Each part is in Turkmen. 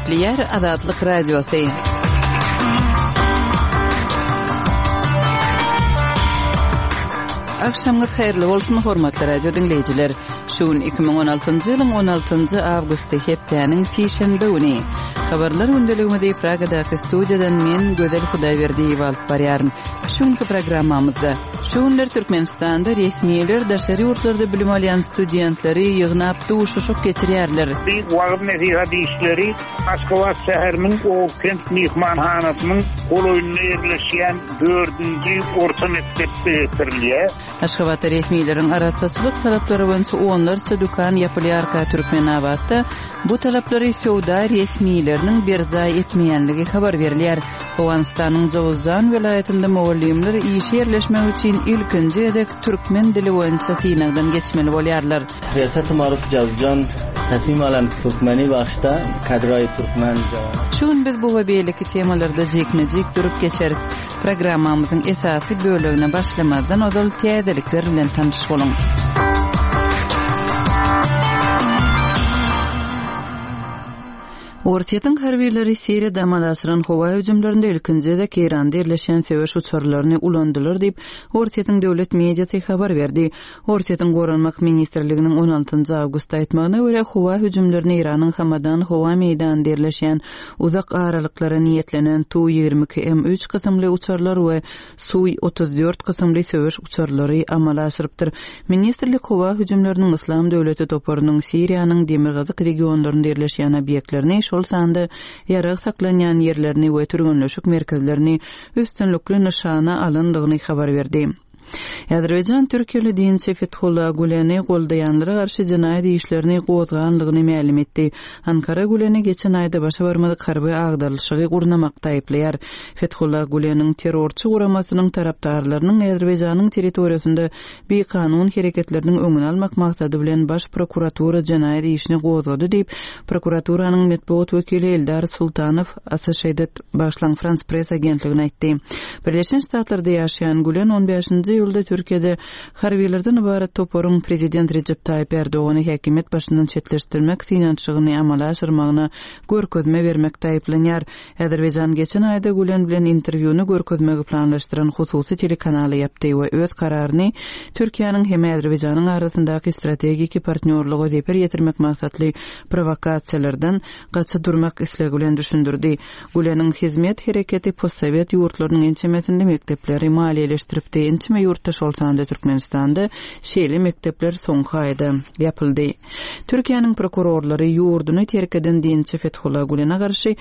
Eşliyer Azadlık Radyosu. Akşamınız hayırlı bolsun hormatly radio dinleyijiler. Şuun 2016-njy ýylyň 16-njy awgusty hepdeniň tişende güni. Habarlar gündeliginde Pragadaky studiýadan men Gözel Hudaýberdiýew alyp barýaryn. Şuňky programmamyzda şuňlar Türkmenistanda resmiýetler daşary ýurtlarda bilim alýan studentlary ýygnap duşuşyk geçirýärler. Bir wagt nesihat işleri Moskwa şäheriniň o kent mehmanhanasynyň goloýunda ýerleşýän 4-nji orta mekdepde bitirilýär. Aşgabat resmiýetleriň araççylyk talaplary boýunça onlarça dukan ýapylýar Türkmenawatda. Bu talaplary söwda resmiýetleriniň berzaý etmeýänligi habar berilýär. Owganistanyň Jowzjan welaýatynda mugallimler işe ýerleşmek üçin ilkinji edek türkmen dili boýunça synagdan geçmeli bolýarlar. Riyasat-ı Maruf Jowzjan tasmim alan türkmeni başda kadroy türkmen jawan. Şuň biz bu we beýleki temalarda jekmejik durup geçerik. Programmamyzyň esasy bölügine başlamazdan ozal täzelikler bilen tanış boluň. Ortiýetiň harbiýleri Siriýada Amalasyran howa hüjümlerinde ilkinji de Iranda ýerleşen söwüş uçurlaryny ulandylar diýip Ortiýetiň döwlet mediýasy habar berdi. Ortiýetiň Gorunmak ministrliginiň 16-njy awgust aýtmagyna görä howa hüjümlerini Iranyň Hamadan howa meýdanynda ýerleşen uzak aralyklara niýetlenen Tu-22M3 kysymly uçurlar we Su-34 kysymly söwüş uçurlary amala aşyrypdyr. Ministrlik howa hüjümleriniň Islam döwleti toparynyň Siriýanyň demirgazyk regionlarynda ýerleşen obýektlerini şol sanda ýarag saklanýan ýerlerini we türgünleşik merkezlerini üstünlikli nişana alyndygyny habar berdi. Azerbaýjan Türkiýeli dinçi Fethullah Guleni goldaýanlara garşy jinaýat işlerini gozganlygyny ma'lum etdi. Ankara Guleni geçen aýda başa barmadyk harby agdarlyşygy gurnamakda aýplaýar. Fethullah Guleniň terrorçy guramasynyň tarapdarlarynyň Azerbaýjanyň territoriýasynda beýkanun hereketleriniň öňüni almak maksady bilen baş prokuratura jinaýat işini gozgady diýip prokuraturynyň medeniýet wekili Eldar Sultanow Associated başlaň France Press agentligine aýtdy. Birleşen Ştatlarda ýaşaýan Gulen 15-nji ýylda Türkiýede harbiýlerden ibaret toparyň prezident Recep Tayyip Erdoğany häkimet başyndan çetleşdirmek synançygyny amala aşyrmagyna görkezme bermekde aýplanýar. Azerbaýjan geçen aýda Gulen bilen interwýuny görkezmegi planlaşdyran hususy telekanaly ýapdy we öz kararyny Türkiýanyň hem Azerbaýjanyň arasyndaky strategik partnerligi diýip ýetirmek maksatly provokasiýalardan gaça durmak isleg bilen düşündirdi. Guleniň hizmet hereketi postsovet ýurtlarynyň ençemesinde mektepleri maliýeleşdiripdi. Ençeme ýurtda şolsanda Türkmenistanda şeýle mektepler soňky aýda ýapyldy. Türkiýanyň prokurorlary ýurduny terk eden dinçi Fethullah Gulene garşy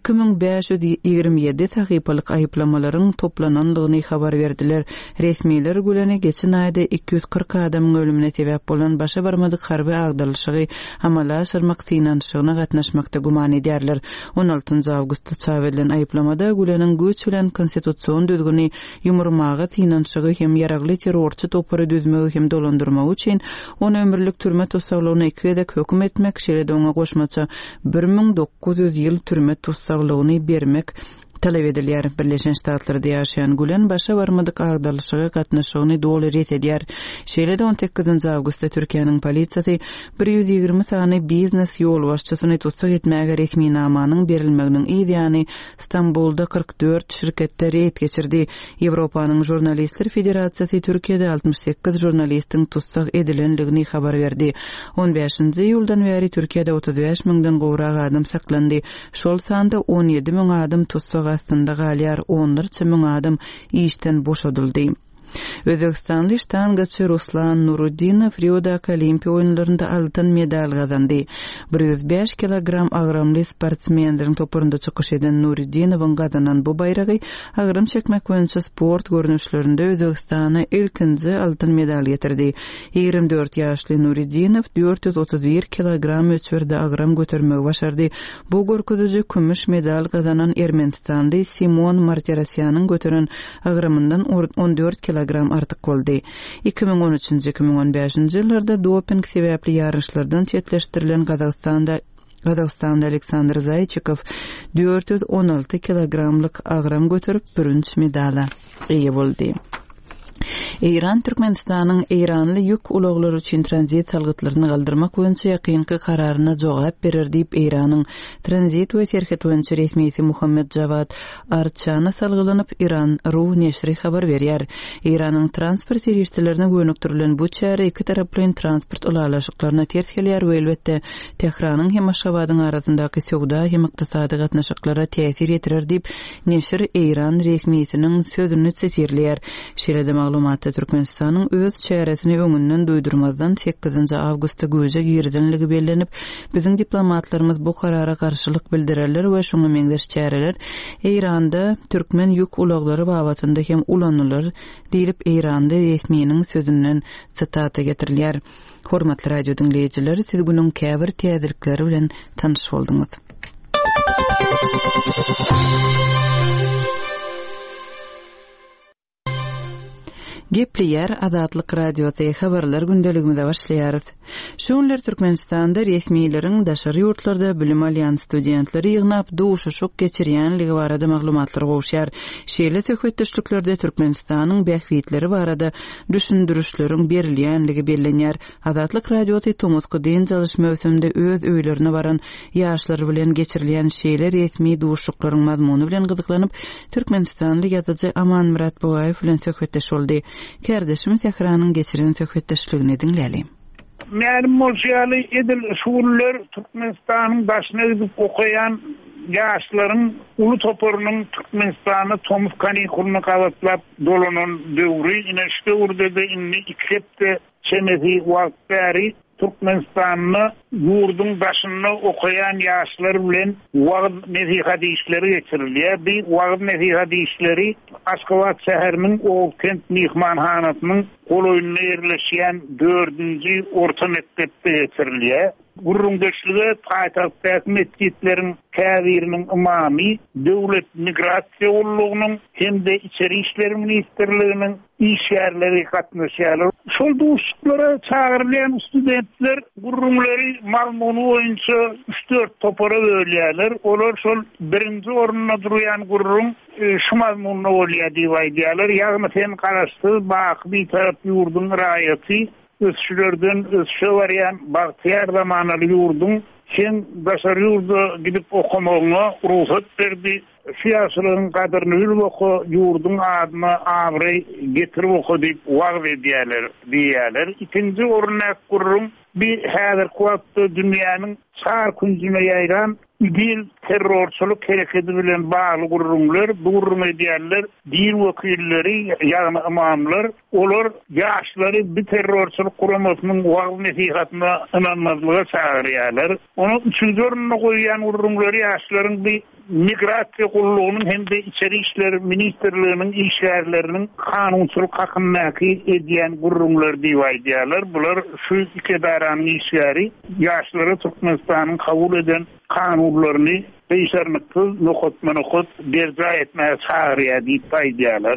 2527 sahypalyk aýplamalaryň toplanandygyny habar berdiler. Resmiýetler Gulene geçen aýda 240 adamyň ölümine sebäp bolan başa barmadyk harby agdarlyşygy amala aşyrmak synançygyna gatnaşmakda guman edýärler. 16-njy awgustda çağırılan aýplamada Guleniň güç bilen konstitusiýon düzgüni ýumurmagy synançygy hem ýaragly terrorçy topary düzmegi hem dolandyrmak üçin ony ömürlük türme tutsaglygyna 2 edek hökm etmek, şeýle oňa goşmaça 1900 ýyl türme tutsaglygyny bermek talep edilýär. Birleşen Ştatlarda ýaşaýan Gulen başa barmadyk agdarlyşyga gatnaşygyny doly ret edýär. Şeýle 18-nji awgustda Türkiýanyň polisiýasy 120 sany biznes ýol başçysyny tutsak etmäge resmi namanyň berilmeginiň ýa-ni Stambolda 44 şirketde ret geçirdi. Ýewropanyň Jurnalistler Federasiýasy Türkiýede 68 jurnalistiň tutsak edilenligini habar berdi. 15-nji ýyldan beri Türkiýede 35 000dan gowrak adam saklandy. Şol sanda 17 000 adam tutsak aslında galýar 14 000 adam işten boşadyldy. Özbekistanly ştangaçy Ruslan Nuruddinov Rio'da Olimpiya oýunlarynda altyn medal gazandy. 105 kilogram agramly sportsmenderiň toparynda çykyş eden Nuruddinowyň gazanan bu baýragy agram çekmek boýunça sport görnüşlerinde Özbekistana ilkinji altyn medal getirdi. 24 ýaşly Nuruddinov 431 kilogram ölçüde agram götürmegi başardy. Bu görkezüji kümüş medal gazanan Ermenistanly Simon Martirosyanyň götüren agramyndan 14 kilogram artık boldy. 2013-2015 ýyllarda doping sebäpli ýarışlardan çetleşdirilen Kazakstanda Aleksandr Zaychikov 416 kilogramlyk agram götürüp birinji medala eýe boldy. Iran Türkmenistanyň Iranly ýük ulaglary üçin tranzit salgytlaryny galdyrmak boýunça ýakynky kararyna jogap berer diýip Iranyň tranzit we terket boýunça resmisi Muhammed Javad Arçany salgylanyp Iran.ru neşri habar berýär. Iranyň transport serýişlerini gönükdirilen bu çäre iki taraplyň transport ulalaşyklaryna ters gelýär we elbetde Tehranyň hem Aşgabatyň arasyndaky sowda hem ykdysady gatnaşyklara täsir etirer diýip neşir Iran resmisiniň sözüni çekýär. Şeýle maglumatda Türkmenistanyň öz çäresini öňünden duýdurmazdan 8 awgustda göze girdilenligi bellenip, biziň diplomatlarymyz bu karara garşylyk bildirerler we şoňa meňdeş çäreler Iranda türkmen ýük ulaglary babatynda hem ulanýar diýilip Iranda resminiň sözünden sitata getirilýär. Hormatly radio dinleýijiler, siz günüň käbir täzelikleri bilen tanyş bolduňyz. Gepleýär Azatlyk radiosy habarlar gündeligimizde başlaýar. Şoňlar Türkmenistanda resmiýetleriniň daşary ýurtlarda bilim alýan studentleri ýygnap duşuşyk geçirýänligi barada maglumatlar gowşýar. Şeýle söhbetdeşliklerde Türkmenistanyň bähwitleri barada düşündürüşleriň berilýänligi bellenýär. Azatlyk radiosy Tomosky diň çalyş mövsüminde öz öýlerine baran ýaşlar bilen geçirilýän şeýle resmi duşuşyklaryň mazmuny bilen gyzyklanyp Türkmenistanly ýazyjy Aman Murat Bogaýew bilen söhbetdeş boldy. Kardeşimiz Yahranyň geçiren söhbetdeşligini dinleýälim. Mälim bolýaly edil şuurlar Türkmenistanyň başyna gidip okuyan ýaşlaryň uly toporunyň Türkmenistany Tomuz kanikulyny gabatlap dolanan döwri ine şu urdada inni iklepde çenezi wagt bäri Türkmenistanyň ýurdun başyna okuyan ýaşlar bilen wagt nesihat işleri geçirilýär. Bu wagt nesihat işleri Aşgabat şäheriniň Owkent mihmanhanasynyň goloýunyna ýerleşýän 4-nji orta mekdepde geçirilýär. Gurrundaşlygy paýtagtdaky mesgitleriň käbiriniň imamy, döwlet migrasiýa ullugynyň hem-de içeri işleri ministrliginiň iş ýerleri gatnaşýarlar. Şol duşuklara çağırılan studentler gurrunlary malmuny boýunça 3-4 topara bölýärler. Olar şol birinji orunda durýan gurrun şu malmuny bolýar diýip aýdýarlar. Ýagny sen garaşdy, bak bir tarap ýurdun raýaty ösçülerden ösçülerden Bagtyar zamanaly ýurdun sen daşary ýurda gidip okumagyna ruhsat berdi. Şiýaşylygyň gadyryny bilip oku, ýurdun adyna abry getirip oku diýip wagt edýärler. İkinji ornak gurrun bir häzir wagtda dünýäniň çar kunjuna ýaýran dil terrorçuluk hereketi bilen bagly gurrunlar, bu gurrun edýärler, dil wekilleri, ýagny imamlar, olar ýaşlary bir terrorçuluk guramasynyň wagt nesihatyna inanmazlyga çagyrýarlar. Onu üçüncü oruna goýan gurrunlary ýaşlaryň bir migrasiýa gullugynyň hem-de içeri işler ministrliginiň işgärleriniň kanunçylyk hakyndaky edýän gurrunlar diýip aýdýarlar. Bular şu iki daranyň işgäri ýaşlary Türkmenistanyň kabul eden kanunlaryny beýşernyksyz nokot berja etmäge çagyrýar diýip aýdýarlar.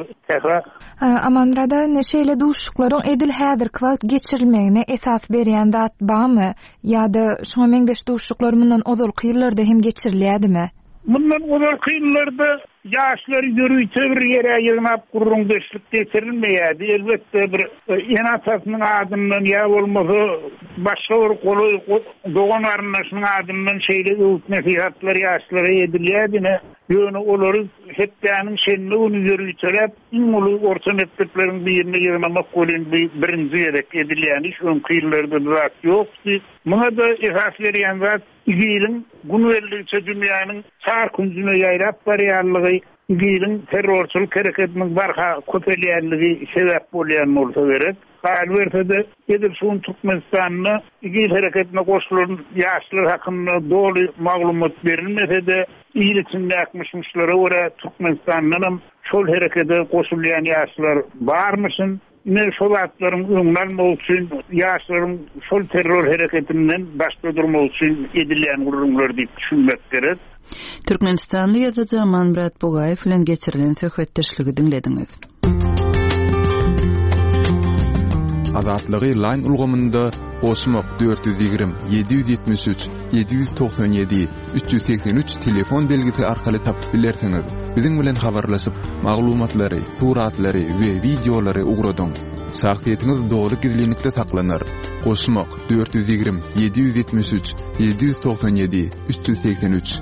Amanrada neşeyle duşuklaryň edil häzirki wagt geçirilmegine esas berýän zat barmy? Ýa-da şoňa meňdeş duşuklar mundan ozal kýyllarda hem geçirilýärmi? Bundan ozal kıyıllarda yaşları yürüyte bir yere yığınap gurrundaşlyk geçirilmeýärdi. Elbette bir enatasının adından ya olmasa başka bir kolu doğan arınlaşının adından şeyle övüt nesihatlar yaşlara edilýärdi. Ýöne olary hepdäniň şenli onu yürüytelep ulu orta mekteplerin birine yığınamak golün birinci yerek edilýän iş ön kıyıllarda zat ýokdy. Muňa da esas berýän zat ýylyň günüberlikçe dünýäniň çar kunjuna ýaýrap barýarlygy, ýylyň terrorçylyk hereketiniň barha köpelýänligi sebäp bolýan bolsa gerek. Alberta'da edil şun Türkmenistan'na ýyl hereketine goşulan ýaşlar hakynda dolu maglumat berilmese de ýylyçynda akmışmışlara göre Türkmenistan'dan şol herekete goşulýan ýaşlar barmyşyn? Ne şolatlaryň öňlenmek üçin ýaşlaryň şol terror hereketinden başga durmak üçin edilýän gurrunlar diýip düşünmek gerek. Türkmenistanly ýazyjy Aman Murat Bogaýew bilen geçirilen söhbetdeşligi dinlediňiz. Azatlygy line ulgamynda Osmok 420 773 797 383 telefon belgisi arkaly tapyp bilersiňiz. Biziň bilen habarlaşyp maglumatlary, suratlary we videolary ugradaň. Saatiyetiniz doğru gizlilikte saklanır. Koşmak 420 773 797 383.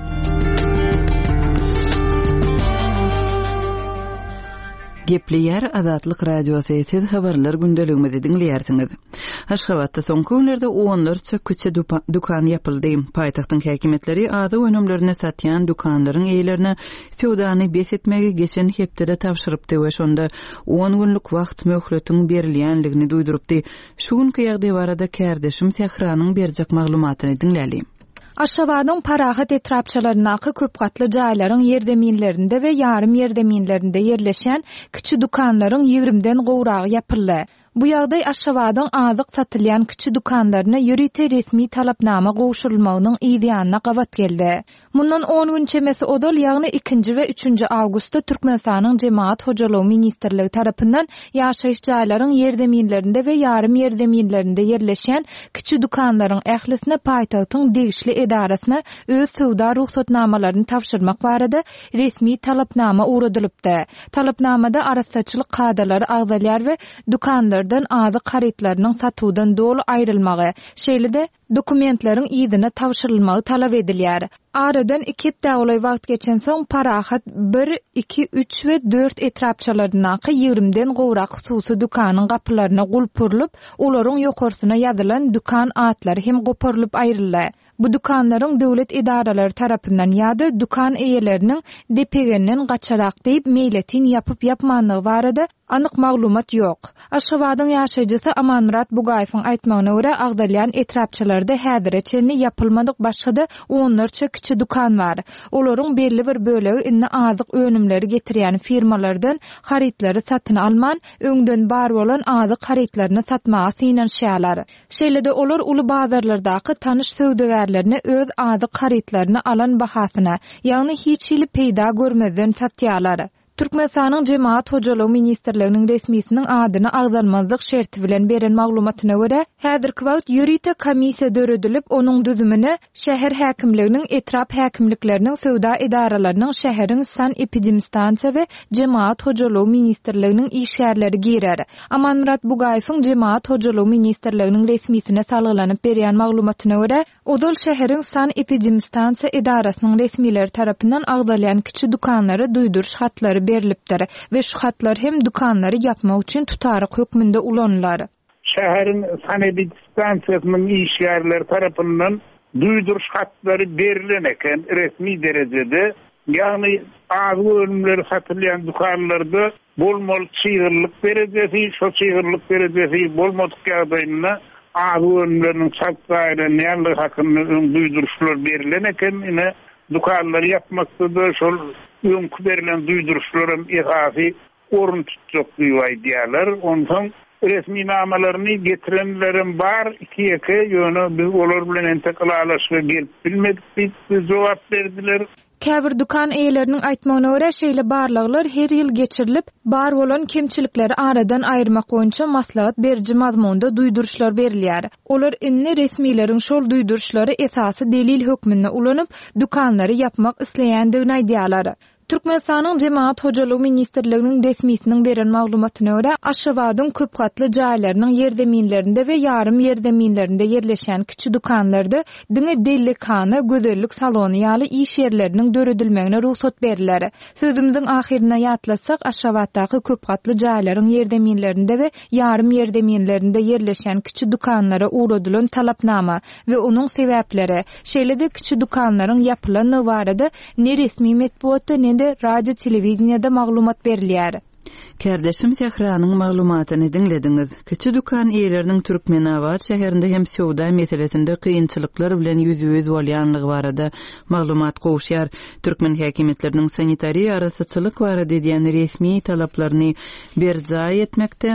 Gepleýär Azatlyk radiosu siz habarlar gündeligimizi dinleýärsiňiz. Aşgabatda soňky günlerde onlarça küçük dukan yapyldy. Paýtagtyň häkimetleri ady önümlerine satýan dukanlaryň eýlerine sowdany besetmege geçen hepdede tapşyrypdy we şonda 10 günlük wagt möhletiň berilýänligini duýdurypdy. Şu günkü ýagdaý barada kärdeşim Sehranyň berjek maglumatyny dinläli. Aşgabatyň Parahat etrapçylarynaky köp gatly jaýlaryň ýerdeminlerinde we ýarym ýerdeminlerinde ýerleşen kiçi dukanlaryň 20den gowragy yapyldy. Bu ýagdaý Aşgabatyň azyk satylýan kiçi dukanlaryna ýürite resmi talapnama gowşurulmagynyň ýa-da gawat geldi. Mundan 10 gün çemesi odal ýagny 2 we 3 awgustda Türkmenistanyň Jemaat Hojalygy ministrligi tarapyndan ýaşaýyş jaýlaryň ýerdeminlerinde we ýarym ýerdeminlerinde ýerleşen kiçi dukanlaryň ählisine paýtagtyň degişli edarasyna öz sowda ruhsatnamalaryny tapşyrmak barada resmi talapnama uradylypdy. Talapnamada arasaçylyk kadalary agdalýar we dukanlardan azyk haritlarynyň satuwdan dolu aýrylmagy, şeýle-de dokumentleriň ýygyna tapşyrylmagy talap edilýär. Aradan 2 hepde olay wagt geçen soň Parahat 1, 2, 3 we 4 etrapçylarynaky 20den gowrak hususy dukanyň gapylaryna gulpurlyp, olaryň ýokarsyna ýazylan dukan atlary hem goparylyp aýryldy. Bu dukanlaryň döwlet idaralary tarapyndan ýa-da dukan eýeleriniň depegenden gaçarak diýip meýletin ýapyp ýapmanlygy barada anyk maglumat ýok. Aşgabatyň ýaşaýjysy Amanmurat Bugaýewiň aýtmagyna görä, agdalýan etrapçylarda häzirçe ýapylmadyk başga-da onlarça kiçi dukan bar. Olaryň belli bir bölegi inne azyk önümleri getirýän firmalardan haritlary satyn alman, öňden bar bolan azyk haritlaryny satmagy synanşýarlar. Şeýle-de olar uly bazarlardaky tanyş söwdegärlerine öz azyk haritlaryny alan bahasyna, ýagny hiç ýyly peýda görmezden satýarlar. Türkmenistanyň Jemaat Hojalygy ministrliginiň resmisiniň adyny agzalmazlyk şerti bilen beren maglumatyna görä, häzirki wagt ýürite komissiýa döredilip, onuň düzümine şäher häkimliginiň etrap häkimlikleriniň sowda idaralarynyň şäheriň san epidemistansiýa we Jemaat Hojalygy ministrliginiň işgärleri girer. Amanmurat Bugaýewiň Jemaat Hojalygy ministrliginiň resmisine salgylanyp beren maglumatyna görä, odal şäheriň san epidemistansiýa idarasynyň resmileri tarapyndan agdalýan kiçi dukanlary duýduruş hatlary berilipdir ve şu hatlar hem dukanları yapmak için tutarık hükmünde ulanlar. Şäheriň sanedy stansiýasynyň işgärleri tarapyndan duýduruş hatları berilen eken resmi derejede, ýagny azy ölümleri satylýan dukanlarda bolmaly çyğırlyk derejesi, şo çyğırlyk derejesi bolmadyk ýagdaýynda azy ölümleriniň satgaýry näme hakynda duýduruşlar berilen eken, ine dukanları yapmakda şol öňkü berilen duýduruşlaryň esasy orun tutjak diýýärler. Ondan resmi namalaryny getirenlerin bar, 2 ýöne biz olar bilen enteqalalaşyp gelip bilmedik, biz jogap berdiler. Käbir dukan eýleriniň aýtmagyna görä şeýle barlyklar her ýyl geçirilip, bar bolan kemçilikleri aradan aýyrmak boýunça maslahat beriji mazmunda duýduruşlar berilýär. Olar inni resmiýetiň şol duýduruşlary esasy delil hökmünde ulanyp, dukanlary yapmak isleýändigini aýdýarlar. Türkmenistanyň Jemaat Hojalygy ministrliginiň resmisiniň beren maglumatyna görä, Aşgabatyň köp gatly jaýlarynyň ýerdeminlerinde we ýarym ýerdeminlerinde ýerleşen kiçi dukanlarda diňe delikana, gözellik salony ýaly iş ýerleriniň döredilmegine ruhsat berilýär. Sözümizin ahirine ýatlasak, Aşgabatdaky köp gatly jaýlaryň ýerdeminlerinde we ýarym ýerdeminlerinde ýerleşen kiçi dukanlara uradylan talapnama we onuň sebäpleri, şeýle-de kiçi dukanlaryň ýapylany barada ne resmi medeniýetde ne radio telewizionyada maglumat berilýär. Kärdeşim Sehranyň maglumatyny dinlediňiz. Kiçi dukan eýleriniň Türkmenawat şäherinde hem sowda meselesinde kynçylyklar bilen ýüzüýüz bolýanlygy barada maglumat gowşýar. Türkmen häkimetleriniň sanitariýa arasaçylyk barada diýen resmi talaplaryny berjaý etmekde.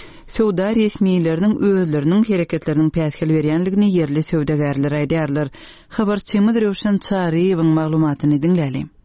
Sowda resmiýetleriniň özleriniň hereketleriň päsgil berýänligini ýerli sowdagärler aýdýarlar. Habarçymyz Röşen Çaryýewiň maglumatyny dinläli.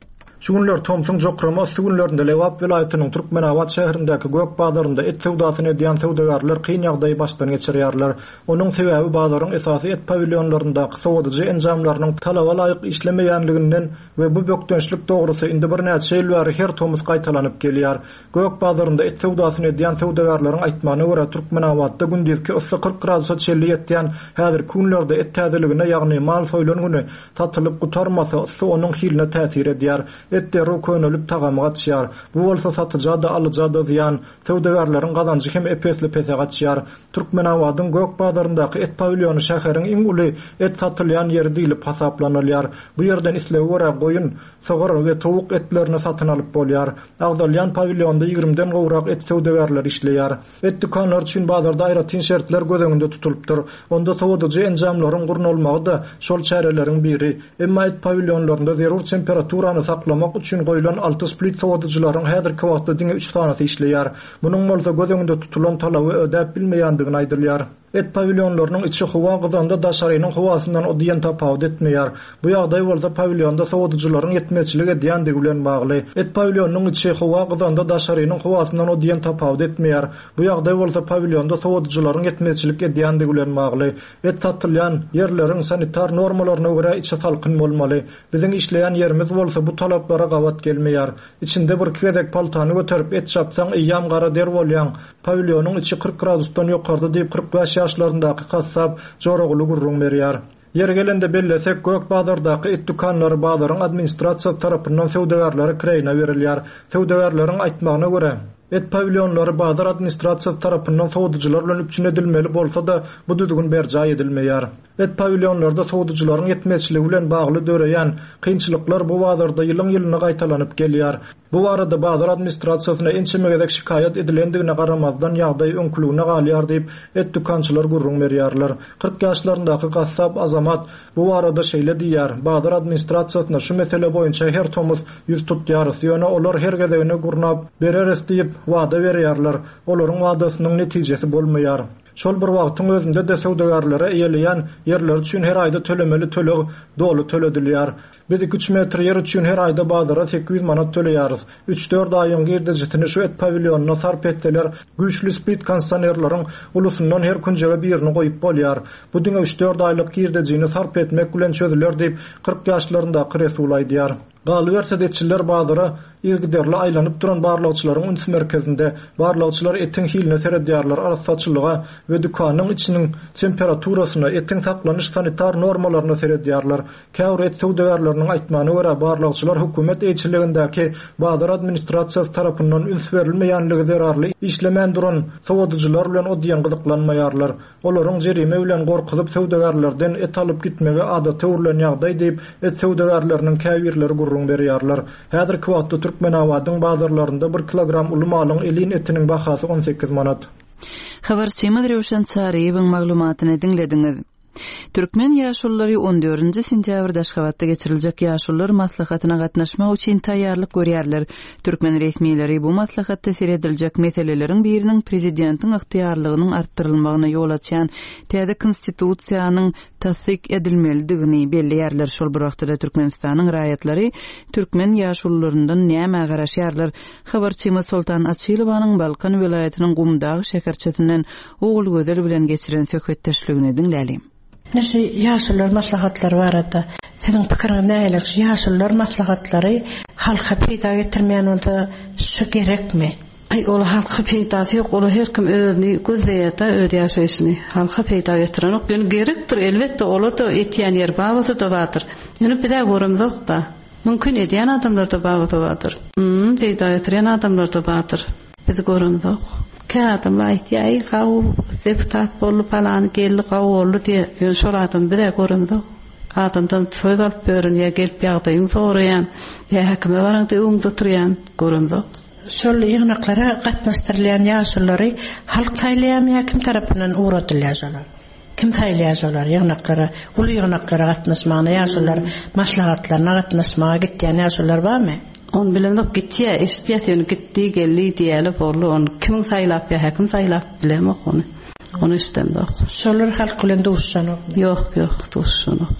Şu günler Thompson Jokrama günlerinde Lewap vilayatynyň Türkmenawat şäherindäki Gök bazarynda et sowdasyny edýän sowdagarlar kyn ýagdaý başdan geçirýärler. Onuň sebäbi bazaryň esasy et pavilyonlaryndaky sowdagy enjamlarynyň talaba laýyk işlemeýänliginden we bu bökdönçlik dogrusy indi bir näçe ýyl bäri her tomuz gaýtalanyp gelýär. Gök bazarynda et sowdasyny edýän sowdagarlaryň aýtmagyna görä Türkmenawatda gündizki 30 gradusa çelli ýetýän häzir günlerde et täzeligine ýagny mal soýlan güni tatylyp gutarmasa onuň hiline täsir edýär. Etleri könülüp tagamyga atýar. Bu bolsa satyja da alyja da ziyan. Sowdagarlaryň gazanjy hem epesli pese gatýar. Türkmenawatyň Gök bazaryndaky et pavilyony şäheriň iň uly et satylýan ýeri diýilip hasaplanylýar. Bu ýerden islew görä goýun, sogar we towuk etlerini satyn alyp bolýar. Agdalýan pavilyonda 20den gowrak et sowdagarlar işleýär. Et dükanlar üçin bazarda aýratyn şertler göz tutulupdyr. Onda sowdagy enjamlaryň gurnulmagy da şol çäreleriň biri. Emma et pavilyonlarynda zerur temperaturany saklamak üçin goýulan 6 split sowdagylaryň häzirki wagtda diňe 3 tanasy işleýär. Munyň bolsa göz tutulan talaby ödäp bilmeýändigini aýdylýar. Et pavilyonlarynyň içi howa gyzanda daşarynyň howasyndan odýan tapawut etmeýär. Bu ýagdaý bolsa pavilyonda sowdagylaryň yetmeçilik edýändigi bilen bagly. Et pavilyonyň içi howa gyzanda daşarynyň howasyndan odýan tapawut etmeýär. Bu ýagdaý bolsa pavilyonda sowdagylaryň yetmeçilik edýändigi bilen bagly. Et satylýan ýerleriň sanitar normalaryna görä içe salkyn bolmaly. Biziň işleýän ýerimiz bolsa bu talaplara gawat gelmeýär. İçinde bir kedek paltany göterip et çapsaň eýýam gara der bolýan. Pavilyonyň içi 40 gradusdan ýokarda diýip 45 ýaşlaryndaky kassap jorogly gurrun berýär. Yer gelende bellesek Gök bazardaky et dükanlary bazaryň administrasiýasy tarapyndan sowdagarlara kireýine berilýär. Sowdagarlaryň aýtmagyna görä et pavilyonlary bazar administrasiýasy tarapyndan sowdagylar bilen üçin edilmeli bolsa da bu düzgün berja edilmeýär. Et pavilyonlarda sowdagylaryň yetmeçligi bilen bagly döreýän kynçylyklar bu bazarda ýylyň-ýylyna gaýtalanyp gelýär. Bu arada bazar administrasiýasyna ençemegedek şikayet edilendigine garamazdan ýagdaý öňkülügine galýar diýip et dükançylar gurrun berýärler. 40 ýaşlaryndaky gassap Azamat bu arada şeýle diýär: bazar administrasiýasyna şu mesele boýunça her tomuz ýüz tutýar, ýöne olar her gezegine gurnap bereris diýip wada berýärler. Olaryň wadasynyň netijesi bolmaýar. Şol bir wagtyň özünde de sowdagarlara eýelýän ýerler üçin her aýda tölemeli töleg dolu töledilýär. Biz 3 metr yer üçin her aýda bazara 800 manat töleýäris. 3-4 aýyň girdijitini şu et pavilyonuna sarp etseler, güýçli split kondisionerlaryň ulusundan her kunjaga birini goýup bolýar. Bu diňe 3-4 aýlyk girdijini sarp etmek bilen çözüler diýip 40 ýaşlaryndaky Resul aýdýar. Galyberse etçiler bazara ýygderli aýlanyp duran barlawçylaryň üns merkezinde barlawçylar etin hiline seredýärler, arasatçylyga we dükanyň içiniň temperaturasyna, etin saklanyş sanitar normalaryna seredýärler. Käwre et sowdagarlarynyň aýtmagyna görä barlawçylar hökümet eýçiligindäki bazar administrasiýasy tarapyndan üns berilmeýänligi zerarly işlemän duran sowdagylar bilen odýan gyzyklanmaýarlar. Olaryň jerime bilen gorkulyp sowdagarlardan et alyp gitmege adaty urlan ýagdaý diýip et sowdagarlarynyň käwirleri gurrun berýärler. Häzirki wagtda Türkmenawatyň bazarlarynda 1 kilogram uly malyň elin etiniň bahasy 18 manat. Habarçymy Rewşan Çaryýewiň maglumatyny dinlediňiz. Türkmen ýaşullary 14-nji sentýabrda Aşgabatda geçiriljek ýaşullar maslahatyna gatnaşmak üçin taýýarlyk görýärler. Türkmen resmiýetleri bu maslahatda serediljek meseleleriň biriniň prezidentiň ygtyýarlygynyň artdyrylmagyna ýol açýan täze konstitusiýanyň tasdik edilmelidigini belliýärler. Şol bir wagtda Türkmenistanyň raýatlary türkmen ýaşullaryndan näme garaşýarlar? Habarçymyz Sultan Açylowanyň Balkan vilayatynyň Gumdag şäherçesinden ogul gözel bilen geçiren söhbetdeşligini dinläýär. Näşe ýaşullar maslahatlary barada. Senin pikirin näýelik? Ýaşullar maslahatlary halka peýda getirmeýän bolsa şu gerekmi? Ol halka peýdasy ýok, ol her kim özüni gözleýär, öz ýaşaýyşyny halka peýda getiren ok. Ýöne gerekdir, elbetde ol da etýän ýer bagly da batyr. Ýöne bize görümzok da. Mümkin edýän adamlar da bagly da batyr. Peýda getiren adamlar da batyr. Biz görümzok. Adamlar aýtýar, "Gaw deputat bolup falan geldi, gaw boldy" diýip şol adam bire göründi. Adamdan söz alyp berýän, ýa gelip ýagdaýyny soraýan, ýa häkime baranda öňde turýan göründi. Şol ýygnaklara gatnaşdyrylýan ýaşullary halk taýlaýan ýa kim tarapyndan uğratylýar? Kim taýlaýar ýygnaklara? Ulu ýygnaklara gatnaşmagyna ýaşullar maslahatlaryna gatnaşmaga gitýän ýaşullar barmy? On bilen de gitýär, istýär gitdi geldi diýeli boldy. On kim saýlap ýa kim saýlap bilemok onu. Onu istemdi. Şolar halk bilen duşşanyp. Ýok, duşşanyp.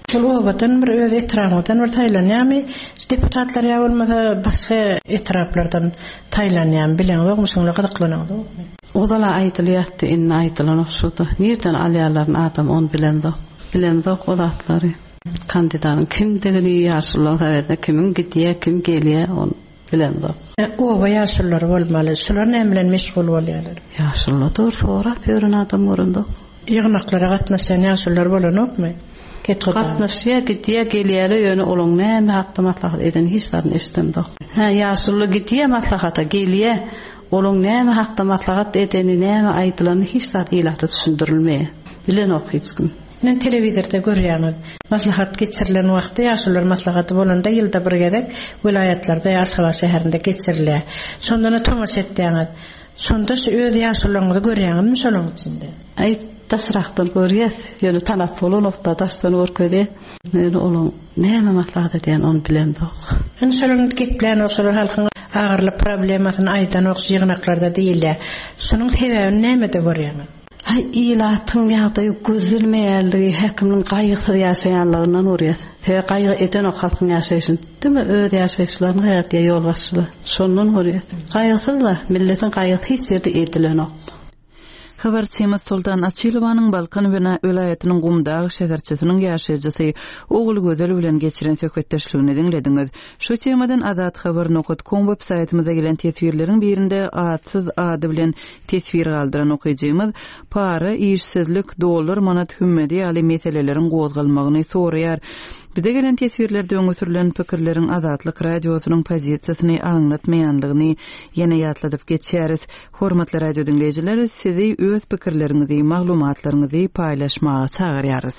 Şol wagtdan bir öz etrafından bir taýlanýarmy? Deputatlar ýa bolmasa başga etraflardan taýlanýar bilen wagmysyňlar gadaklanyňdy. Odala aýdylýardy, inne aýdylan okşudy. Nerden alýarlaryň adam on bilende. Bilende odatlary. Kandidatyň kimdigini ýaşylar hawada kimin gidýär, kim gelýär on bilende. O ýaşylar bolmaly. Şular näme meşgul bolýarlar? Ýaşylar sonra görün adam orunda. Ýygnaklara gatnaşan ýaşylar bolanokmy? Gatnaşýa gidýär, gelýär ýöne olaň näme hakda maslahat eden hiç barny istemdik. Ýaşylar gidýär maslahata gelýär. Olaň näme hakda maslahat edeni, näme aýdylany hiç zat ýylakda düşündirilmeýär. Bilenok hiç kim. Men telewizorda görýärmi? Maslahat geçirilen wagtda ýaşylar maslahaty bolanda ýylda bir gezek vilayatlarda ýaşawa şäherinde geçirilýär. Şondan tomaş etdiňiz. Sonda öz ýaşylaryňyzy görýäňizmi şolaň içinde? Tasraqdan görýäs, ýöne tanap bolan nokta dastan görkedi. Ýöne olaň näme maslahat edýän onu bilendik. Şolaň geplerini oşalar halkyň agyrly problemasyny aýdan ok ýygnaklarda diýilýär. Şonuň sebäbini nämede görýäňiz? İlatyň ýagdaýy gözülmeýärligi, häkimiň gaýgysyz ýaşaýanlarynyň urýar. Gaýgy eden ok halkyň ýaşaýşyn, deme öz ýaşaýşlaryny haýatda ýol başçylar. Şondan urýar. Gaýgysyzlar, milletin gaýgysy hiç ýerde edilen ok. Habarçymyz Sultan Açylowanyň Balkan welaýatynyň Gumdag şäherçisiniň ýaşaýjysy Ogul Gözel bilen geçiren söhbetdeşligini dinlediňiz. Şu temadan azathabar.com web saýtymyza gelen tesbirleriň birinde atsyz ady bilen tesbir galdyran okuyjymyz para, işsizlik, dolar, manat hümmedi ýaly meseleleriň gozgalmagyny soraýar. Bize gelen tesbirlerde öňe sürülen pikirleriň Azatlyk radiosynyň pozisiýasyny aňlatmaýandygyny ýene ýatladyp geçýäris. Hormatly radio dinleýijiler, sizi öz pikirleriňizi, maglumatlaryňyzy paýlaşmaga çagyrýarys.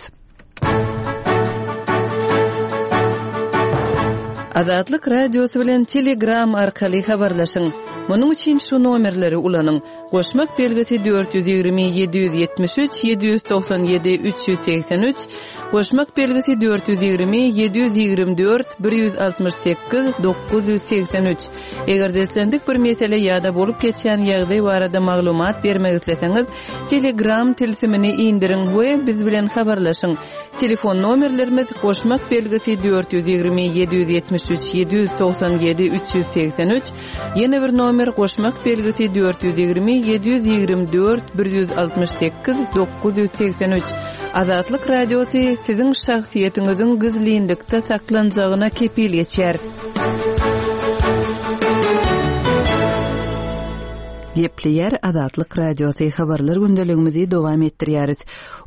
Azatlyk radiosy bilen Telegram arkaly habarlaşyň. Munyň üçin şu nomerleri ulanyň. Goşmak belgisi 420 773 797 383, goşmak belgisi 420 724 168 983. Eger deslendik bir mesele ýa-da bolup geçýän ýagdaý barada maglumat bermek isleseňiz, Telegram tilsimini indirin we biz bilen habarlaşyň. Telefon nomerlerimiz goşmak belgisi 420 773 797 383, ýene bir nomer goşmak belgisi 420 724 168 983. Azatlyk radiosu siziň şahsiýetiňiziň gizlilikde saklanjagyna kepil ýetýär. Gepleýär Azatlyk radiosu habarlar gündeligimizi dowam etdirýäris.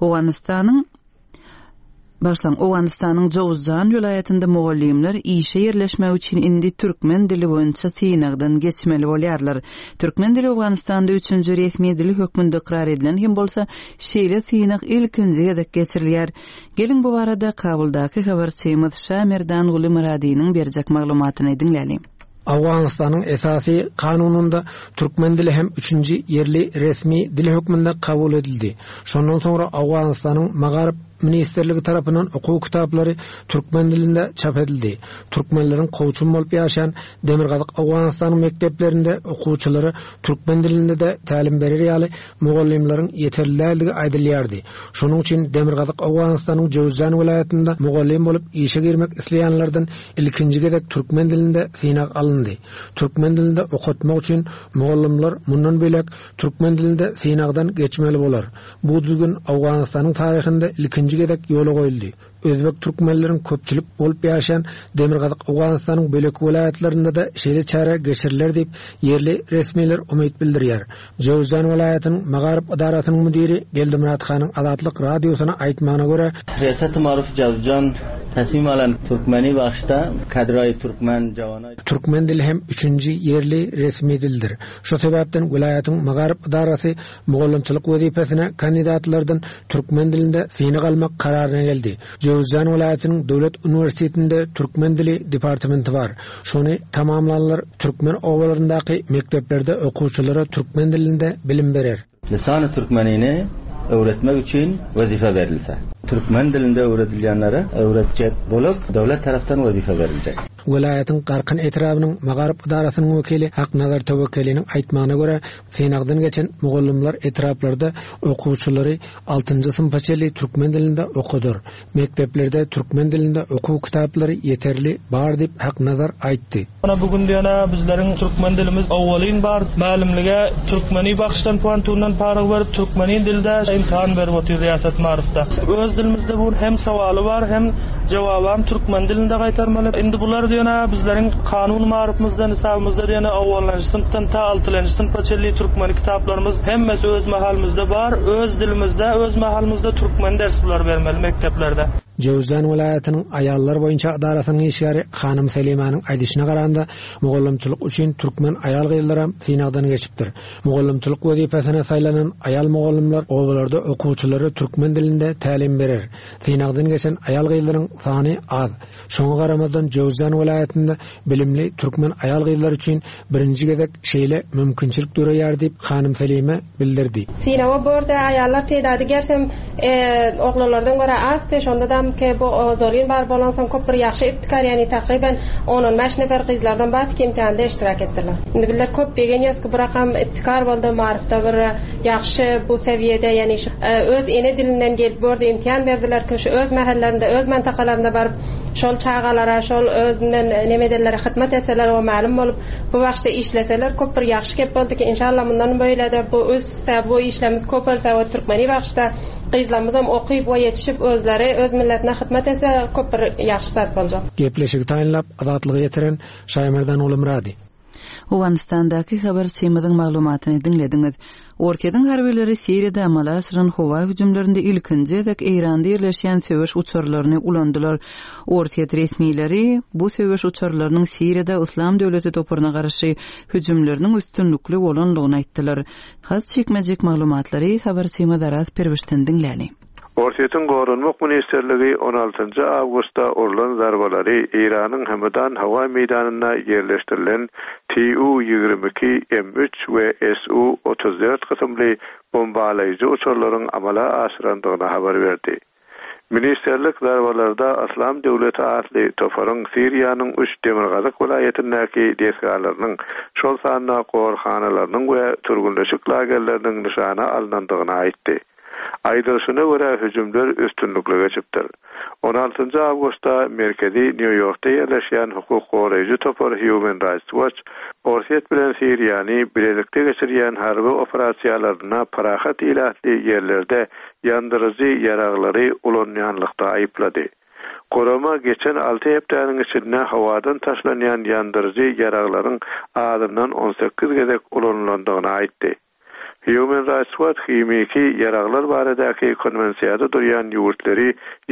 Owganystanyň Jowzjan welaýatynda mugallimler işe yerleşmek üçin indi türkmen dili boýunça synagdan geçmeli bolýarlar. Türkmen dili Owganystanda 3-nji resmi dili hökmünde ikrar edilen hem bolsa şeýle synag ilkinji gezek geçirilýär. Gelin bu barada Kabuldaky habarçymyz Şamerdan Guly Muradiýanyň berjek maglumatyny dinleýälim. Awganystanyň esasy kanununda türkmen dili hem 3-nji yerli resmi dil hökmünde kabul edildi. Şondan soňra Awganystanyň Magarib Ministerligi tarapyndan okuw kitaplary türkmen dilinde çap edildi. Türkmenleriň kowçun bolup ýaşaýan Demirgazyk Awganystanyň mekdeplerinde okuwçylary türkmen dilinde de talim berer ýaly mugallimleriň ýeterliligi aýdylýardy. Şonuň üçin Demirgazyk Awganystanyň Jowzjan welaýatynda mugallim bolup işe girmek isleýänlerden ilkinji gezek türkmen dilinde synag alındy. Türkmen dilinde okutmak üçin mugallimler mundan belek türkmen dilinde synagdan geçmeli bolar. Bu düzgün Awganystanyň taryhynda ilkinji gezek ýola goýuldy. Özbek türkmenleriň köpçülik bolup ýaşaýan Demirgazyk Awganystanyň bölek welaýatlarynda da şeýle çara geçiriler diýip yerli resmiler umyt bildirýär. Jowzjan welaýatynyň Magarib idarasynyň müdiri Geldimurat Hanyň Azatlyk radiosyna aýtmagyna görä, Riýasat-ı Maruf Jowzjan tasmim alan Türkmeni başda kadroy Türkmen jawana. Türkmen dili hem 3-nji yerli resmi dildir. Şu sebäpden welaýatyň Magarib idarasy mugallimçilik wezipesine kandidatlardan Türkmen dilinde synag almak kararyna geldi. Jowzjan welaýatynyň döwlet uniwersitetinde Türkmen dili departamenti bar. Şonu tamamlanlar Türkmen owalaryndaky mekteplerde okuwçylara Türkmen dilinde bilim berer. Lisan-ı Türkmenini öwretmek üçin wezife berilse. Türkmen dilinde öğretilýänlere öğretjek bolup döwlet tarapdan wazifa beriljek. Welaýatyň Garkyn etrabynyň Magaryp idarasynyň wekili Aknazar Tawakkaliniň aýtmagyna görä, Senagdan geçen mugallimler etraplarda okuwçylary 6-njy sınıfçyly türkmen dilinde okudur. Mekteplerde türkmen dilinde okuw kitaplary yeterli bar diýip Aknazar aýtdy. Ana bugun diýene bizleriň türkmen dilimiz awwalyn bar, malimlige türkmeni bagşdan puan turundan parag berip türkmeni dilde imtihan berip otyr riýasat marifda. Öz dilimizde bu hem sawaly bar, hem jawabam türkmen dilinde gaýtarmaly. Indi bular diýene bizleriň kanun marifimizden hesabymyzda diýene awwalanjy sınıfdan ta 6-njy sınıfçyly türkmeni kitaplarymız hemmesi öz mahalymyzda bar, öz dilimizde, öz mahalymyzda türkmen dersler bermeli mekteplerde. Jowzan welaýatynyň aýallar boýunça adaratynyň işgäri Hanym Selimanyň aýdyşyna garanda mugallimçilik üçin türkmen aýal gyýllara Senagdan geçipdir. Mugallimçilik wezipasine saýlanan aýal mugallimler owalarda okuwçylary türkmen dilinde tälim berer. Senagdan geçen aýal gyýlaryň sany az. Şoňa garamazdan Jowzan welaýatynda bilimli türkmen aýal gyýlar üçin birinji gezek şeýle mümkinçilik döreýär diýip Hanym Selime bildirdi. Senawa borda aýallar teýdadi gerçem oglanlardan gara az, şonda da ki bu zorun bar bolansan köp bir ýaxşy iptikar, yani takriben 10-15 nefer gyzlardan bas ki imtihanda iştirak etdiler. Indi biler köp begen ýaşky bir rakam iptikar boldy, marifda bir ýaxşy bu sewiýede, yani öz ene dilinden gelip borda imtihan berdiler, köşe öz mahallarynda, öz mantakalarynda barıp şol çağalara, şol özünden nemedellere hyzmat etseler, o malum bolup bu wagtda işleseler köp bir ýaxşy gep boldy ki inşallah mundan böyle de bu öz bu işlerimiz köp bolsa o türkmeni wagtda gyzlarymyz hem okyp we ýetişip özleri öz milletine hyzmat etse köp bir ýaxşy zat boljak. Gepleşik taýinlap azatlygy ýetiren Şaýmerdan Ulumrady. Owanistandaky habar semizin maglumatyny dinlediňiz. Ortaýadyň harbileri Siriýada amala asyran howa hüjümlerinde ilkinji dek Eýranda ýerleşýän söwüş uçurlaryny ulandylar. Ortaýat resmiýetleri bu söwüş uçurlarynyň Siriýada Islam döwleti topuryna garaşy hüjümleriniň üstünlikli bolanlygyny aýtdylar. Has çekmejek maglumatlary habar semizdarat perwişden dinläni. Ortaýatyň Gorunmak Ministerligi 16 awgustda urulan zarbalary Iranyň Hamadan hawa meýdanyna ýerleşdirilen Tu-22 M3 we Su-34 gysymly bombalaýjy uçurlaryň amala aşyrandygyny habar berdi. Ministerlik zarbalarda Islam döwleti atly toparyň Siriýanyň 3 Demirgazyk welaýatyndaky desgalarynyň şol sanyna gorxanalarynyň we türgünleşik lagerleriniň nişana alınandygyny aýtdy. Aýdyşyna görä hüjümler üstünlikle geçipdir. 16 awgustda merkezi New York'ta ýerleşýän hukuk goraýjy topar Human Rights Watch Ortaýat bilen Siriýany birlikde geçirýän harby operasiýalaryna parahat ilatly ýerlerde ýandyrıjy ýaraglary ulanýanlykda aýyplady. Korama geçen 6 hepdeniň içinde hawadan taşlanýan ýandyrıjy ýaraglaryň adından 18 gezek ulanýandygyny aýtdy. Human Rights Watch himiki yaraglar baradaky konvensiýada durýan ýurtları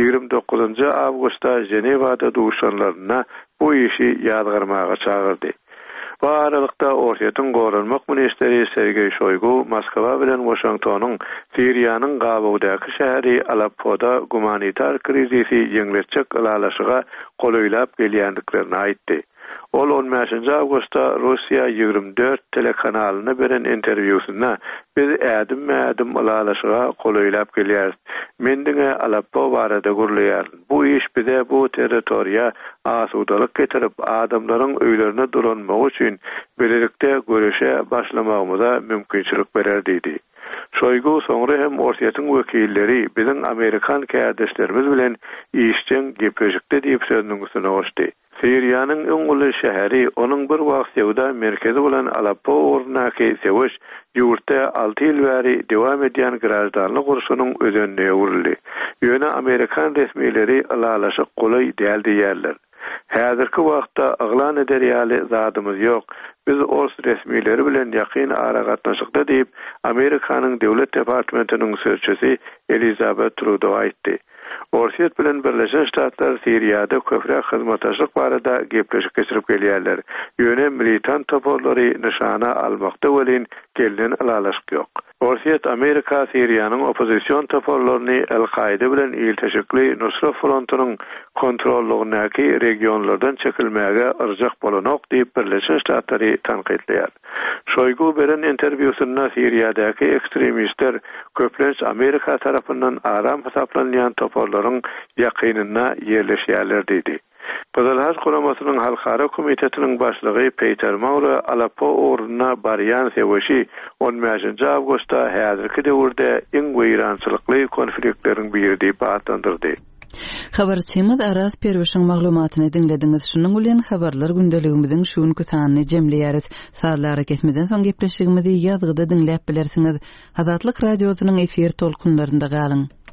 29 awgustda Jenewada duşanlaryna bu işi ýadgarmaga çağırdy. Bu aralykda Ortaýatyň Gorunmak Ministeri Sergey Shoygu Moskwa bilen Washingtonyň Siriýanyň gabawdaky şäheri Aleppoda gumanitar krizisi ýeňletjek alalaşyga golaýlap gelýändiklerini aýtdy. Ol 15 awgustda Russiýa 24 telekanalyna beren interwýusynda biz ädim alalaşyga golaýlap gelýär. Mendiňe Aleppo barada gurulýar. Bu iş bize bu territoriýa asudalyk getirip adamlaryň öýlerine dolanmak üçin birlikde görüşe başlamagymyza mümkinçilik berer diýdi. Şoýgu soňra hem Ortaýatyň wekilleri biziň Amerikan kädeşlerimiz bilen işçiň gepleşikde diýip sözüňizde goşdy. Siriýanyň öň uly şäheri, onuň bir wagt ýewda merkezi bolan Aleppo ornaky sewüş ýurtda 6 ýyl bäri dowam edýän grażdanlyk urşunyň özenine urildi. Ýöne Amerikan resmiýetleri alalaşyk golay däl diýerler. Häzirki wagtda aglan ederýäli zadymyz ýok. Biz ors resmiýetleri bilen ýakyn ara gatnaşykda diýip Amerikanyň döwlet departamentiniň sözçüsi Elizabeth Trudeau aýtdy. Ortaýat bilen Birleşen Ştatlar Siriýada köprä hyzmatçylyk barada gepleşik geçirip gelýärler. Ýöne militan toporlary nişana almakda welin gelinen alalaşyk ýok. Ortaýat Amerika Siriýanyň opozisiýon toporlaryny El-Qaida bilen ilteşikli Nusrat Frontunyň kontrollugynaky regionlardan çekilmäge yrjak bolanok diýip Birleşen Ştatlary tanqidleýär. Şoýgu beren interwýusynda Siriýadaky ekstremistler köplenç Amerika tarapyndan aram hesaplanýan topor olaryň ýakynyna ýerleşýärler dedi. Gazalhaj Guramasının Halkara Komitetinin başlygy Peter Maura Aleppo oruna baryan seweşi 15-nji awgustda häzirki döwürde iň weýrançylykly konfliktleriň biridi batandyrdy. Habarçymyz Aras Perweşiň maglumatyny dinlediňiz. Şunuň bilen habarlar gündeligimiziň şuňky sanyny jemleýäris. Saatlara geçmeden soň gepleşigimizi ýazgyda dinläp bilersiňiz. Azatlyk radiosynyň efir tolkunlarynda galyň.